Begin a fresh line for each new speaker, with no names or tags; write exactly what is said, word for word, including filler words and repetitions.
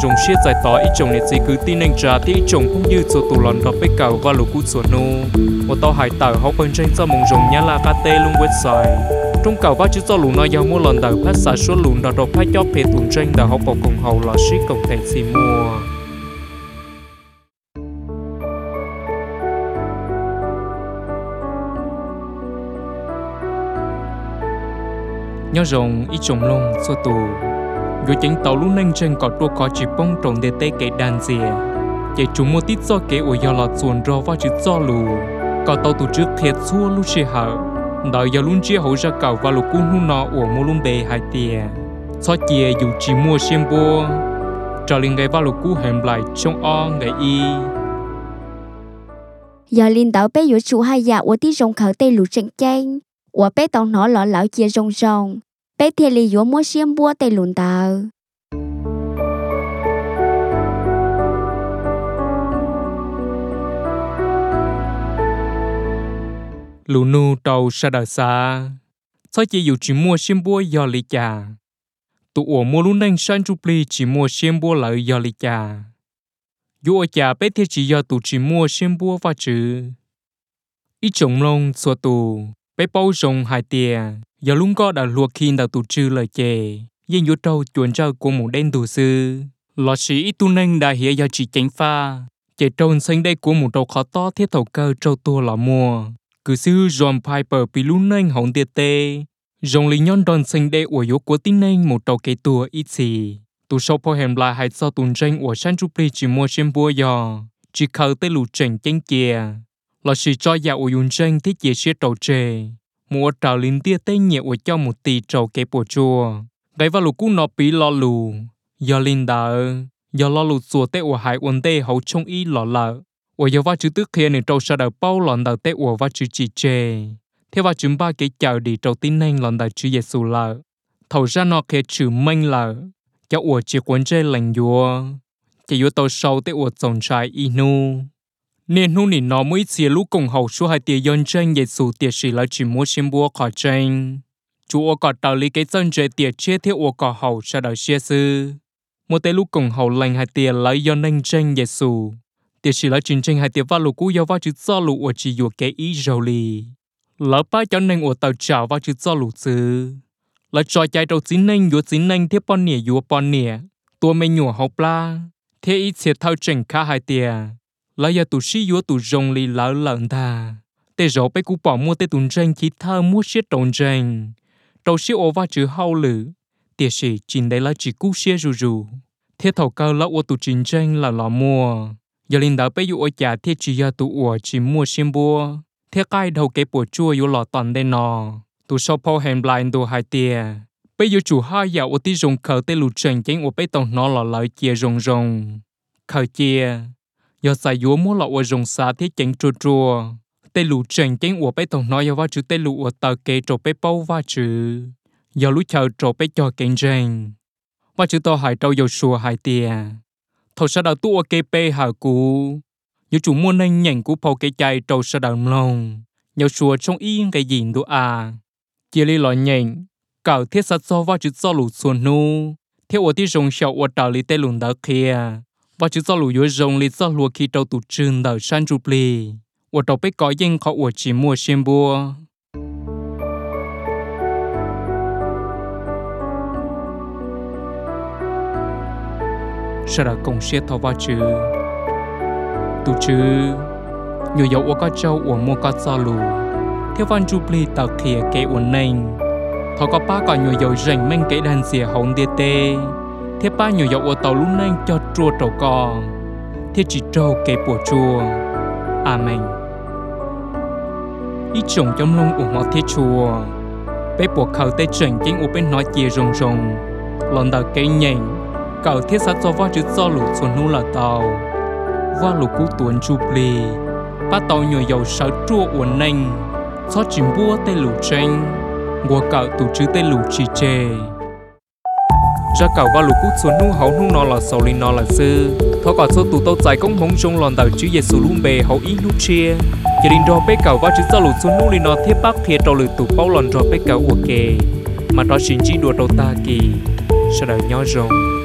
rồng xiết giải tỏ ít chồng này chỉ cứ tin anh trả thì ít chồng cũng như cho tụ lòn đọc bê cầu và lục cút sổ nô một tàu hải tàu họ bên trên cho mông rồng nhá là cá tê luôn quét sài trong cầu và chữ cho lũ nó giàu mua lần đầu phát xả số lũ nó đọc phát cho phê tuần trên đầu họ bỏ cùng hầu là ship cộng thể xì mua nhớ rồng ít chồng lông cho tù rồi chính tàu lúc nâng trên có tua có chỉ bông trồng để tê cái đàn dìa chỉ chúng một tít do kế ở giờ là chuồn rò và chữ do lù có tàu tụ trước thiệt xua lúc chia hở đợi giờ luôn chia hậu ra cầu và lục cung hung nọ ở mua luôn bề hai tiền cho chia dù chỉ mua xem bua cho liền cái và lục cú hẻm lại trong o ngày y
giờ liền tàu bé dù chủ hai dạ ở tí rồng khởi tê lũ tranh tranh ở bé tàu nó lọ lão chia rồng rồng bé thiệt lì dù mua xem bua tê lùn tàu
lũ nu tàu sa đà sa sao chỉ dù chỉ mua xem bua do lý cha tụ ở mua luôn nên san chụp li chỉ mua xem bua lại do lý cha dù ở cha bé thiệt chỉ do tụ chỉ mua xem bua và chữ ít trồng lông xua tụ bé bao rồng hai tia giờ luôn có đã luộc khi đã tụ trừ lời chè nhưng dù trâu chuẩn trâu của một đen tụ sư lọ sĩ ít tu nên đã hiểu do chỉ tránh pha chè trâu xanh đây của một trâu khó to thiết thầu cơ trâu tua lọ mua cứ sư John Piper bị luôn nên hỏng tiệt tê rồng lý nhon đòn xanh đây của yếu của tin nên một trâu cây tua ít gì tụ sau po hẻm lại hay sau tuần tranh của san chupli chỉ mua xem bua giò chỉ khâu tới lũ tranh chanh chè là chỉ cho giàu ở yun tranh thích chia sẻ trâu chè mua trào linh tia tê nhẹ ở cho một tỷ trâu cây bò chua cái vào lũ cú nọ bị lo lù giờ linh đỡ giờ lo lù chùa tê ở hải ổn tê hậu trong y lọ lợ ở giờ vào chữ tức kia này trâu sa đờ bao lọn đờ tê ở vào chữ chỉ chè thế vào chữ ba cái chào đi trâu tin nên lọn đờ chữ Giêsu lợ thầu ra nọ kia chữ minh lợ cho ở chỉ quấn chè lành vua chỉ vua tàu sâu tê ở trồng trái inu nên nu nỉ nó mới chia lũ cùng hậu số hai tiền yon tranh Giêsu tiền sĩ là chỉ mua xem bua khỏi tranh chú ở cọ tàu lý cái chân chơi tiền chia theo ở cọ hậu sa đờ chia sư một tê lũ cùng hậu lành hai tiền lấy yon nên tranh Giêsu tiền sĩ là chiến tranh hai tiền vào lũ cũ do vào chữ do lũ ở chỉ dụ cái ý dầu lì lỡ ba cho nên ở tàu chảo vào chữ do lũ chứ là trò chạy đầu chính nên dụ chính nên thế pon nè dụ pon nè tua mày nhủ học la thế ít sẽ thao tranh khá hai tiền là giờ tụ sĩ dụ tụ rồng lì lỡ lợn ta tê rõ bé cú bỏ mua tê tụ tranh chỉ thơ mua xiết trộn tranh đầu sĩ ở vào chữ hậu lử tiền sĩ chính đây là chỉ cú xiết rù rù thế thầu cao là ở tụ chiến tranh là lò mua giờ linh đạo bé dụ ở nhà thiết chỉ giờ tụ ở chỉ mua xem bua thiết cái đầu cái bùa chua dụ lọ toàn đây nọ tụ sau po hèn lại tụ hai tia bé dụ chủ hai giờ ở tí rồng khờ tê lù trần chén ở bé tông nó lọ lại chia rồng rồng khờ chia giờ xài dụ mua lọ ở rồng xá thiết chén chua chua tê lù trần chén ở bé tông nó giờ vào chữ tê lù ở tờ kê trổ bé bao va chữ giờ lú chờ trổ bé cho kén rèn và chữ to hải trâu dầu xùa hai tia thầu sa đào tu ok pe hà cú nhiều chủ mua nên nhảy cú phao cái chai trâu sa đào lông nhiều chùa trong yên cái gì đó à chia li lọ nhảy cào thiết sát so và chữ do lù xuân nu theo ở tí rồng sẹo ở trào li tê lùn đá kia và chữ do lù yếu rồng li do lùa khi trâu tụ trơn đào san chụp li ở trâu bé có yên họ ở chỉ mua xem bua sẽ là công xe thao va chữ tu chữ nhiều dấu ở các châu ở mua các sao lù theo văn chụp li tàu kia cái ổn nền thọ có ba còn nhiều dấu rành men cái đàn xìa hồng đê tê theo ba nhiều dấu ở tàu lúc nền cho chua trâu cò theo chỉ trâu cái bùa chua amen ít trồng trong lông ủng hộ thiết chua bé bùa khẩu tê trần chính ở bên nói chia rồng rồng lần đầu cái nhện cậu thiết sát cho vào chữ do lũ xuân nu là tàu vào lũ cú tuấn chụp lì ba tàu nhồi dầu sáu chua uốn nành xót chìm bua tê lũ tranh ngua cậu tụ chữ tê lũ chỉ chê ra cậu vào lũ cú xuân nu hậu nu nó là sầu lì nó là sư thọ cậu số tụ tàu dài công mông trong lòn tàu chữ Giêsu luôn bề hậu ý nu chia gia đình đó bé cậu vào chữ do lũ xuân nu lì nó thiết bắc thiệt trâu lử tụ bao lòn rồi bé cậu ok mà đó chính chỉ đùa đầu ta kỳ sau đó nhỏ rồng